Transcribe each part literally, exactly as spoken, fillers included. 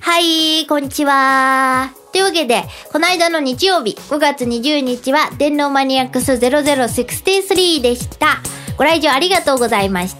はい、こんにちは。というわけで、この間の日曜日、ごがつにじゅうにちは、電脳マニアックスゼロゼロろくさんでした。ご来場ありがとうございました。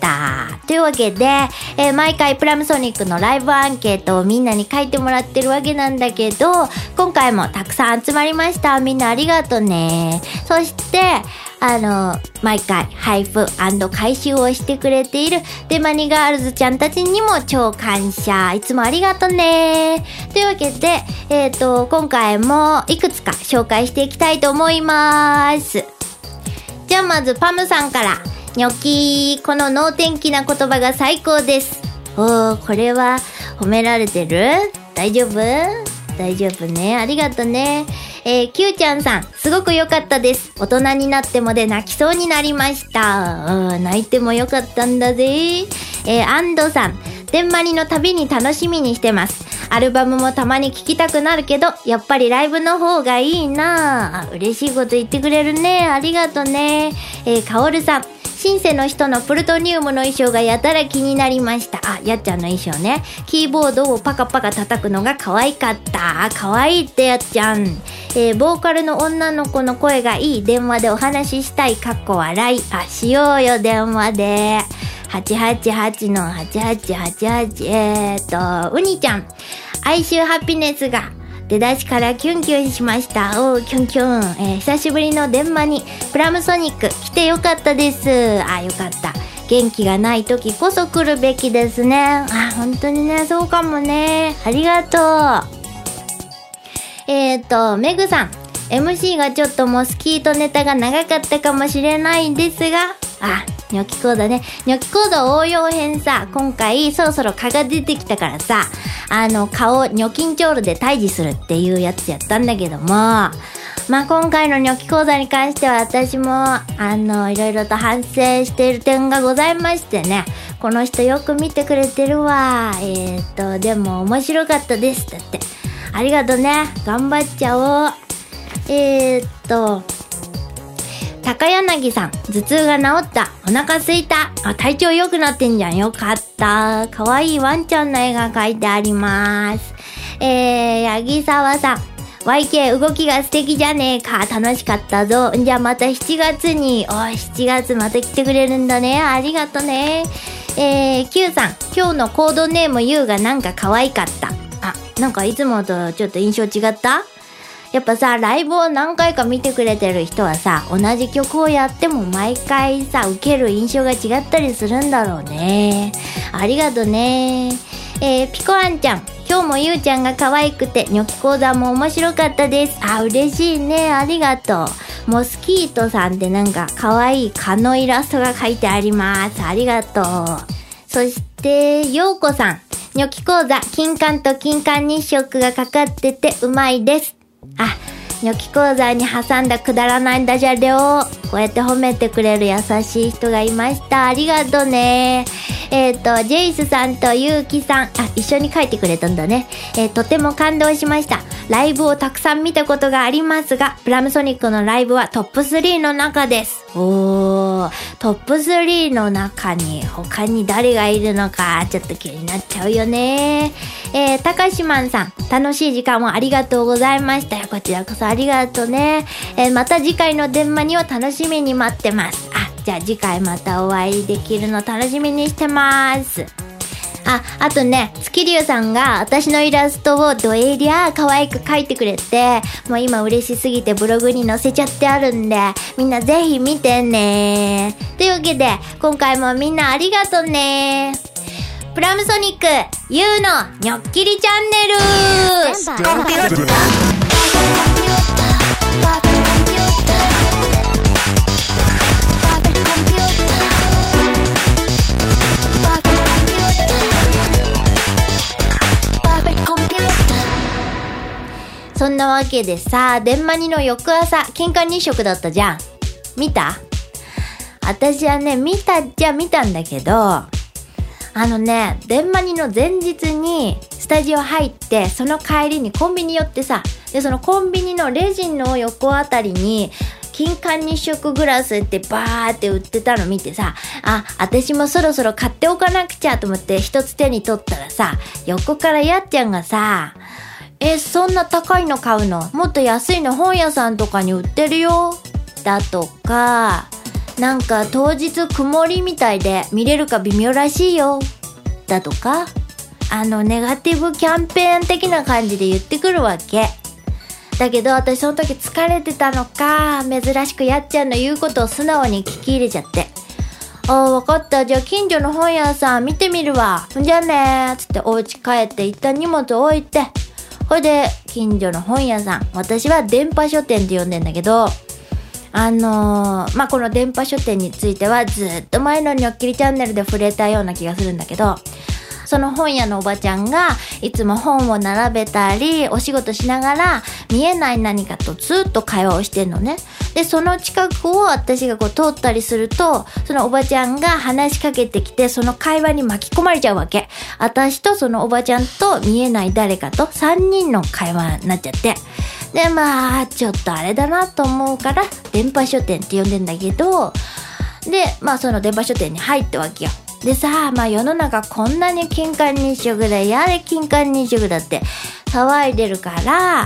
というわけで、えー、毎回プラムソニックのライブアンケートをみんなに書いてもらってるわけなんだけど、今回もたくさん集まりました。みんなありがとうね。そして、あの、毎回配布&回収をしてくれているデマニガールズちゃんたちにも超感謝。いつもありがとうね。というわけで、えっと、今回もいくつか紹介していきたいと思います。じゃあまずパムさんから。ニョキー、この能天気な言葉が最高です。おー、これは褒められてる？大丈夫？大丈夫ね。ありがとね。えー、キューちゃんさん、すごく良かったです。大人になってもで泣きそうになりました。泣いても良かったんだぜ。えー、アンドさん、電マリの旅に楽しみにしてます。アルバムもたまに聴きたくなるけど、やっぱりライブの方がいいなあ。嬉しいこと言ってくれるね。ありがとね。えー、カオルさん、シンセの人のプルトニウムの衣装がやたら気になりました。あ、やっちゃんの衣装ね。キーボードをパカパカ叩くのが可愛かった。可愛いってやっちゃん。えー、ボーカルの女の子の声がいい。電話でお話ししたい。かっこ笑い。あ、しようよ電話で。はちはちはちのはちはちはちはち。えーと、ウニちゃん。哀愁ハピネスが出だしからキュンキュンしました。おー、キュンキュン。えー、久しぶりの電マにプラムソニック来てよかったです。あ、よかった。元気がない時こそ来るべきですね。あ、本当にね、そうかもね。ありがとう。えーと、メグさん。エムシー がちょっとモスキートネタが長かったかもしれないんですが、あ、ニョキコードね。ニョキコード応用編さ、今回そろそろ蚊が出てきたからさ、あの、蚊をニョキンチョールで退治するっていうやつやったんだけども、まあ今回のニョキ講座に関しては私も、あの、いろいろと反省している点がございましてね、この人よく見てくれてるわ。えーっと、でも面白かったです。だって。ありがとね。頑張っちゃおう。えーっと、高柳さん、頭痛が治った。お腹すいた。あ、体調良くなってんじゃん。よかった。かわいいワンちゃんの絵が描いてあります。えー、八木沢さん。ワイケー 動きが素敵じゃねえか。楽しかったぞ。じゃあまたしちがつに。おい、しちがつまた来てくれるんだね。ありがとね。えー、Q さん。今日のコードネーム ユー がなんか可愛かった。あ、なんかいつもとちょっと印象違った？やっぱさ、ライブを何回か見てくれてる人はさ、同じ曲をやっても毎回さ、受ける印象が違ったりするんだろうね。ありがとね。えー、ピコアンちゃん。今日もゆうちゃんが可愛くて、ニョキ講座も面白かったです。あ、嬉しいね。ありがとう。モスキートさんってなんか可愛い蚊のイラストが描いてあります。ありがとう。そして、ようこさん。ニョキ講座、金柑と金柑日食がかかっててうまいです。あ、ニョキ講座に挟んだくだらないダジャレをこうやって褒めてくれる優しい人がいました。ありがとうね。えっと、ジェイスさんとユウキさん、あ、一緒に書いてくれたんだね。えー、とても感動しました。ライブをたくさん見たことがありますが、プラムソニックのライブはトップスリーの中です。おー、トップスリーの中に他に誰がいるのかちょっと気になっちゃうよね。えー、たかしまんさん、楽しい時間をありがとうございましたよ。こちらこそありがとうね。えー、また次回の電マにを楽しみに待ってます。あ、じゃあ次回またお会いできるの楽しみにしてます。あ、あとね、月龍さんが私のイラストをドエリア可愛く描いてくれて、もう今嬉しすぎてブログに載せちゃってあるんで、みんなぜひ見てね。というわけで、今回もみんなありがとうね。プラムソニック、ユーのニョッキリチャンネル。そんなわけでさ、電マニの翌朝、金柑日食だったじゃん。見た？私はね、見たっちゃ見たんだけど、あのね、電マニの前日にスタジオ入って、その帰りにコンビニ寄ってさ、で、そのコンビニのレジの横あたりに、 金環日食グラスってバーって売ってたの見てさ、あ、私もそろそろ買っておかなくちゃと思って一つ手に取ったらさ、横からやっちゃんがさ、え、そんな高いの買うの？もっと安いの本屋さんとかに売ってるよ。だとか、なんか当日曇りみたいで見れるか微妙らしいよ。だとか、あのネガティブキャンペーン的な感じで言ってくるわけ。だけど私その時疲れてたのか、珍しくやっちゃんの言うことを素直に聞き入れちゃって、ああ、わかった。じゃあ近所の本屋さん見てみるわ。じゃあねーつってお家帰って一旦荷物置いて、これで近所の本屋さん、私は電波書店って呼んでんだけど、あのー、まあ、この電波書店についてはずっと前のニョッキリチャンネルで触れたような気がするんだけど、その本屋のおばちゃんがいつも本を並べたりお仕事しながら見えない何かとずっと会話をしてんのね。でその近くを私がこう通ったりすると、そのおばちゃんが話しかけてきて、その会話に巻き込まれちゃうわけ。私とそのおばちゃんと見えない誰かとさんにんの会話になっちゃって、でまあちょっとあれだなと思うから電波書店って呼んでんだけど、でまあその電波書店に入ったわけよ。でさ、まあ世の中こんなに金環日食だ、やれ金環日食だって騒いでるから、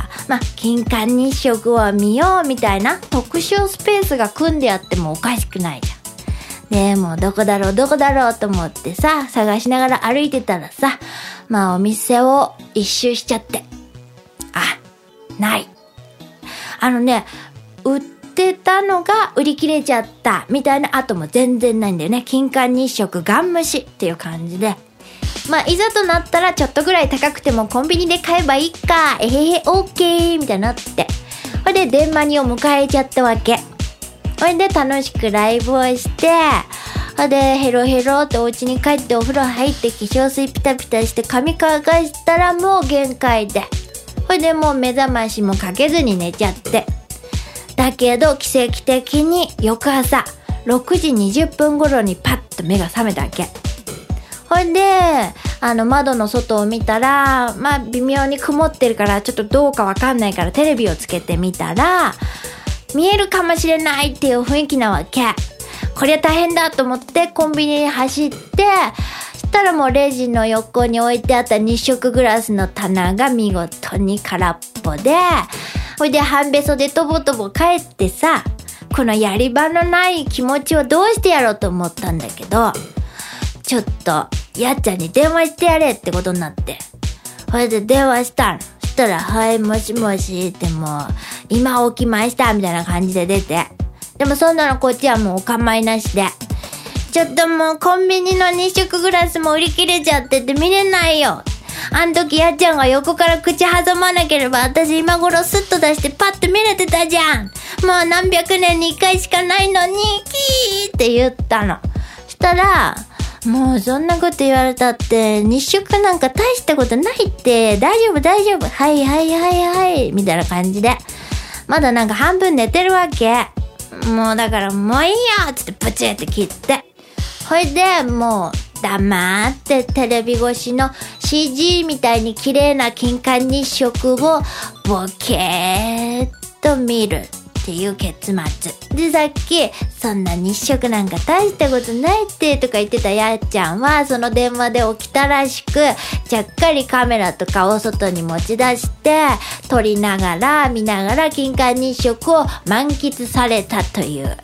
まあ金環日食を見ようみたいな特集スペースが組んであってもおかしくないじゃん。でもうどこだろうどこだろうと思ってさ、探しながら歩いてたらさ、まあお店を一周しちゃって、あ、ない。あのね、売ってたのが売り切れちゃったみたいな後も全然ないんだよね。金環日食ガン無視っていう感じで、まあいざとなったらちょっとぐらい高くてもコンビニで買えばいいか、えへへオーケーみたいになって、それで電話にを迎えちゃったわけ。それで楽しくライブをして、それでヘロヘロってお家に帰ってお風呂入って化粧水ピタピタして髪乾かしたらもう限界で、それでもう目覚ましもかけずに寝ちゃって、だけど奇跡的に翌朝ろくじにじゅっぷん頃にパッと目が覚めたわけ。ほいであの窓の外を見たら、まあ微妙に曇ってるからちょっとどうかわかんないからテレビをつけてみたら見えるかもしれないっていう雰囲気なわけ。こりゃ大変だと思ってコンビニに走って、そしたらもうレジの横に置いてあった日食グラスの棚が見事に空っぽで、ほいで半べそでとぼとぼ帰ってさ、このやり場のない気持ちをどうしてやろうと思ったんだけど、ちょっとやっちゃんに電話してやれってことになって、ほいで電話したの。そしたらはいもしもしって、もう今起きましたみたいな感じで出て、でもそんなのこっちはもうお構いなしで、ちょっともうコンビニの日食グラスも売り切れちゃってて見れないよ。あん時やっちゃんが横から口挟まなければ私今頃スッと出してパッと見れてたじゃん。もう何百年に一回しかないのにキーって言ったの。したらもうそんなこと言われたって日食なんか大したことないって、大丈夫大丈夫、はいはいはいはいみたいな感じで、まだなんか半分寝てるわけ。もうだからもういいよっつってプチって切って、ほいでもう黙ってテレビ越しの シージー みたいに綺麗な金環日食をボケーっと見るっていう結末で、さっきそんな日食なんか大したことないってとか言ってたやっちゃんはその電話で起きたらしく、ちゃっかりカメラとかを外に持ち出して撮りながら見ながら金環日食を満喫されたという、もう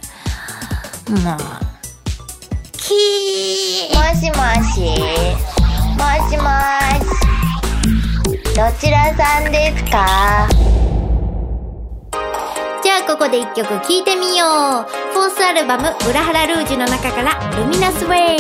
キーもしもしもしもし、どちらさんですか？じゃあここで一曲聴いてみよう。フォースアルバム裏腹ルージュの中からルミナスウェイ。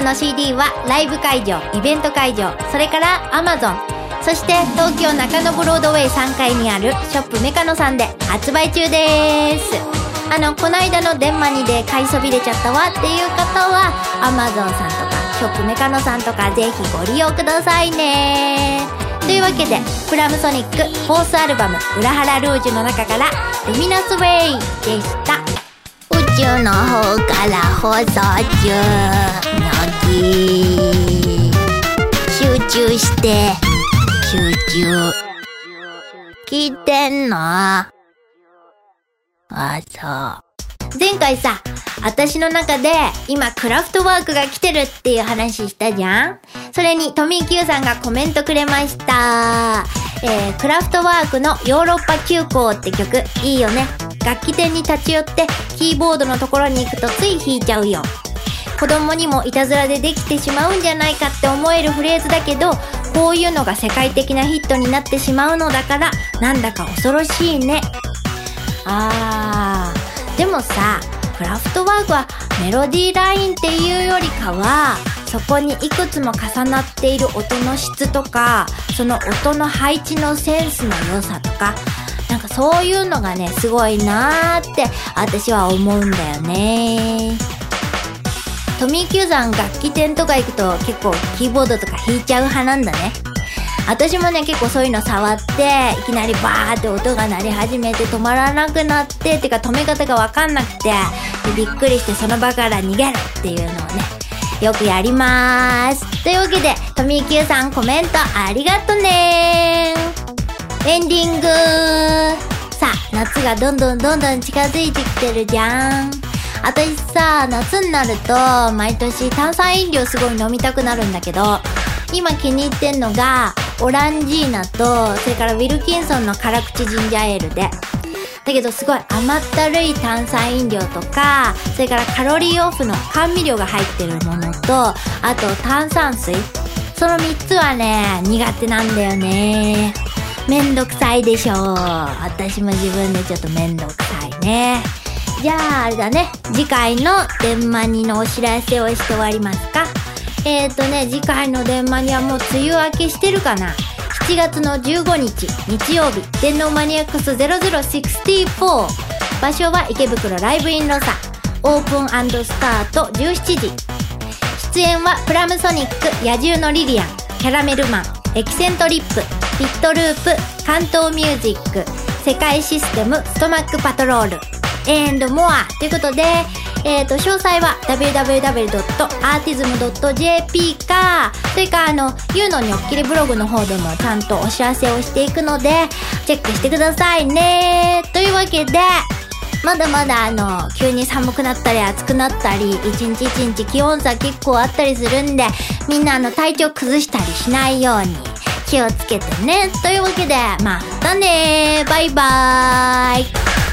の シーディー はライブ会場、イベント会場、それから Amazon、そして東京中野ブロードウェイさんかいにあるショップメカノさんで発売中です。あのこないだの電マニで買いそびれちゃったわっていう方は Amazon さんとかショップメカノさんとかぜひご利用くださいね。というわけでプラムソニックフォースアルバム裏腹ルージュの中からルミナスウェイでした。宇宙の方から放送中のぎ集中して集中聞いてんの？あ、そう。前回さ、私の中で今クラフトワークが来てるっていう話したじゃん。それにトミー Q さんがコメントくれました。えー、クラフトワークのヨーロッパ急行って曲いいよね。楽器店に立ち寄ってキーボードのところに行くとつい弾いちゃうよ。子供にもいたずらでできてしまうんじゃないかって思えるフレーズだけど、こういうのが世界的なヒットになってしまうのだからなんだか恐ろしいね。あー、でもさ、クラフトワークはメロディーラインっていうよりかはそこにいくつも重なっている音の質とかその音の配置のセンスの良さとかなんかそういうのがねすごいなーって私は思うんだよね。トミー Q さん楽器店とか行くと結構キーボードとか弾いちゃう派なんだね。私もね結構そういうの触っていきなりバーって音が鳴り始めて止まらなくなっててか止め方がわかんなくてでびっくりしてその場から逃げるっていうのをねよくやりまーす。というわけでトミー Q さんコメントありがとねー。エンディングさあ夏がどんどんどんどん近づいてきてるじゃん。私さ夏になると毎年炭酸飲料すごい飲みたくなるんだけど今気に入ってんのがオランジーナとそれからウィルキンソンの辛口ジンジャーエールでだけどすごい甘ったるい炭酸飲料とかそれからカロリーオフの甘味料が入ってるものとあと炭酸水そのみっつはね苦手なんだよね。めんどくさいでしょ。私も自分でちょっとめんどくさいね。じゃああれだね次回の電マニのお知らせをして終わりますか。えーとね次回の電マニはもう梅雨明けしてるかな。しちがつのじゅうごにち日曜日電脳マニアックスゼロゼロろくよん場所は池袋ライブインロサオープン&スタートじゅうしちじ。出演はプラムソニック野獣のリリアンキャラメルマンエキセントリップピットループ関東ミュージック世界システムストマックパトロールエンドモアということでえーと、詳細は ダブリューダブリューダブリュードットアーティズムドットジェーピー か、それからあの、ゆうのにょっきりブログの方でもちゃんとお知らせをしていくので、チェックしてくださいね。というわけで、まだまだあの、急に寒くなったり暑くなったり、一日一日気温差結構あったりするんで、みんなあの、体調崩したりしないように気をつけてね。というわけで、またねー。バイバーイ。